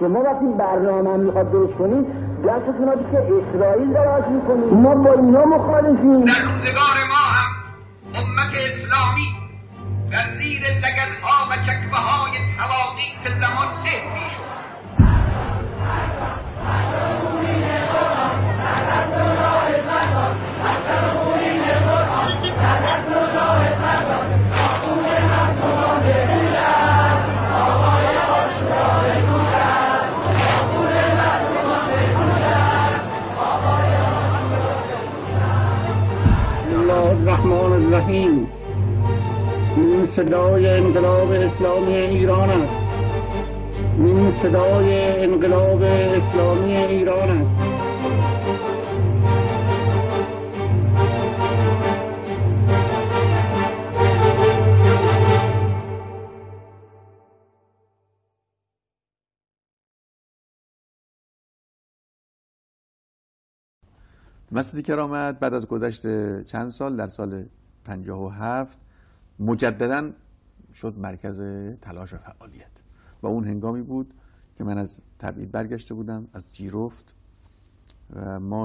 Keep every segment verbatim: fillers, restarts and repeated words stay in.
شما وقتی برنامه میخواد درست کنید دستتون رو که اسرائیل دراز میکنید. ما با اینا مخالفیم. در روزگار ما هم امت اسلامی در زیر لگدها و چکمه های تواقیت زمان سه میشد. الرحمن الرحیم. این صدای انقلاب اسلامی ایران است. این صدای انقلاب اسلامی ایران است. مسجد کرامت بعد از گذشت چند سال در سال پنجاه و هفت مجددا شد مرکز تلاش و فعالیت و اون هنگامی بود که من از تبعید برگشته بودم، از جیرفت، و ماه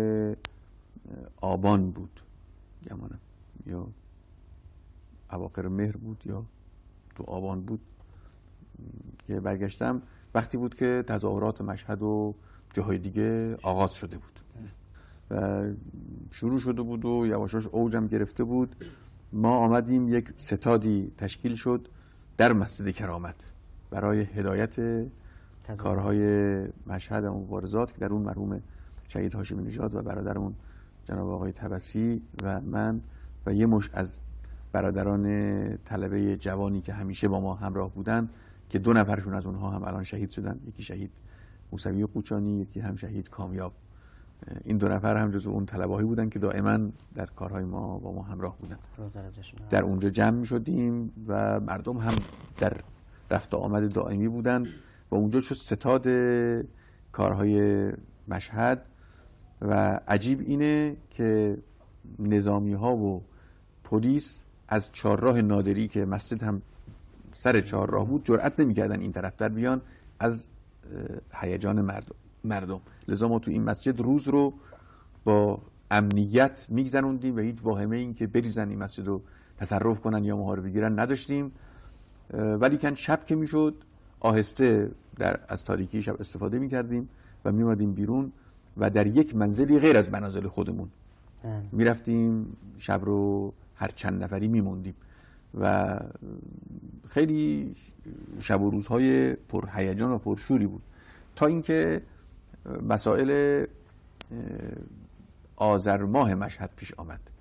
آبان بود گمانم یا اواخر مهر بود یا تو آبان بود که برگشتم. وقتی بود که تظاهرات مشهد و جاهای دیگه آغاز شده بود و شروع شده بود و یواشاش اوجم گرفته بود. ما آمدیم، یک ستادی تشکیل شد در مسجد کرامت برای هدایت کارهای مشهد و مبارزات که در اون مرحوم شهید هاشمی نژاد و برادرمون جناب آقای طبسی و من و یه مش از برادران طلبه جوانی که همیشه با ما همراه بودن که دو نفرشون از اونها هم الان شهید شدن، یکی شهید موسوی قوچانی، یکی هم شهید کامیاب. این دو نفر هم جزو اون طلبه‌ای بودن که دائما در کارهای ما با ما همراه بودن. در اونجا جمع می شدیم و مردم هم در رفت آمد دائمی بودن و اونجا شد ستاد کارهای مشهد. و عجیب اینه که نظامی ها و پلیس از چهارراه نادری که مسجد هم سر چهارراه بود جرئت نمی‌کردن این طرف در بیان از هیجان مردم مردم لذا ما تو این مسجد روز رو با امنیت میگذروندیم و هیچ واهمه این که بریزن این مسجد رو تصرف کنن یا مهار بگیرن نداشتیم. ولی کن شب که میشد آهسته در از تاریکی شب استفاده میکردیم و میمادیم بیرون و در یک منزلی غیر از منازل خودمون میرفتیم شب رو هر چند نفری میموندیم و خیلی شب و روزهای پر هیجان و پرشوری بود تا اینکه مسائل آذر ماه مشهد پیش آمد